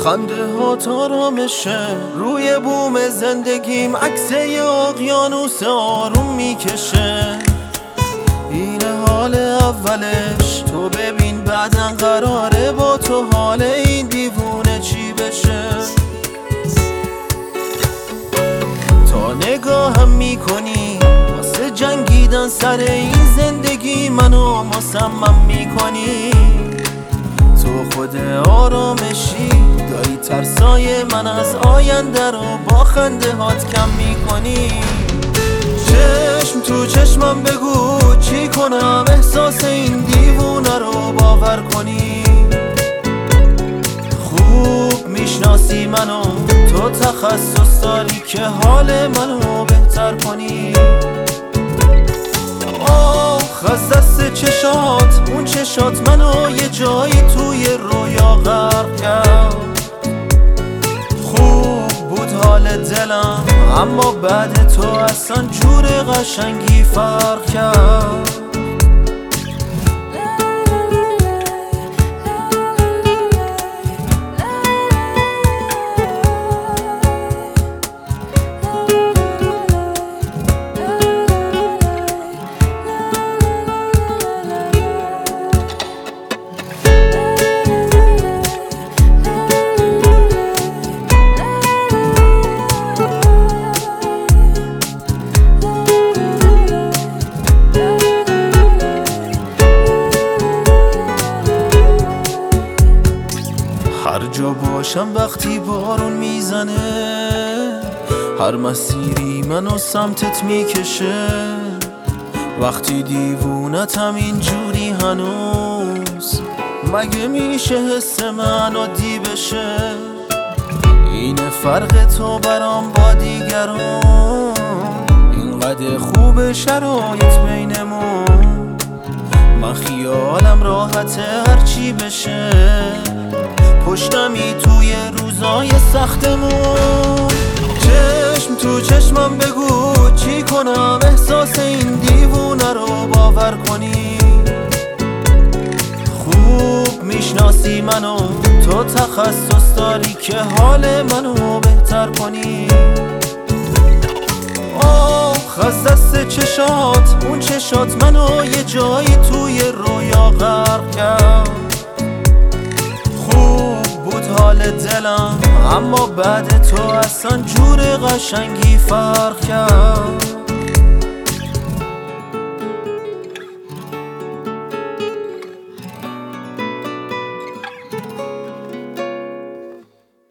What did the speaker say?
خنده ها آرامشه روی بوم زندگیم، عکس یه اقیانوس آروم میکشه. اینه حال اولش، تو ببین بعدن قراره با تو حال این دیوونه چی بشه. تا نگاهم میکنی واسه جنگیدن سر این زندگی، منو مصمم میکنی. تو خود آرامشی، داری ترسای من از آینده رو با خنده هات کم میکنی. چشم تو چشمم بگو چی کنم احساس این دیوونه رو باور کنی. خوب میشناسی منو، تو تخصص داری که حال منو بهتر کنی. آخ از دست چشات، اون چشات منو یه جایی توی رویا غرق کرد. خوب بود حال دلم، اما بعد تو اصلا جور قشنگی فرق کرد. هر جا باشم وقتی بارون میزنه، هر مسیری منو سمتت میکشه. وقتی دیوونتم اینجوری هنوز، مگه میشه حس من عادی بشه؟ اینه فرق تو برام با دیگرون، اینقدر خوب شرایط بینمون. من خیالم راحته هرچی بشه، پشتمی توی روزای سختمون. چشم تو چشمم بگو چی کنم احساس این دیوونه رو باور کنی. خوب میشناسی منو، تو تخصص داری که حال منو بهتر کنی. آخ از دست چشات، اون چشات منو یه جایی توی رویا غرق کرد. حال دلم، اما بعد تو اصلا جور قشنگی فرق کرد.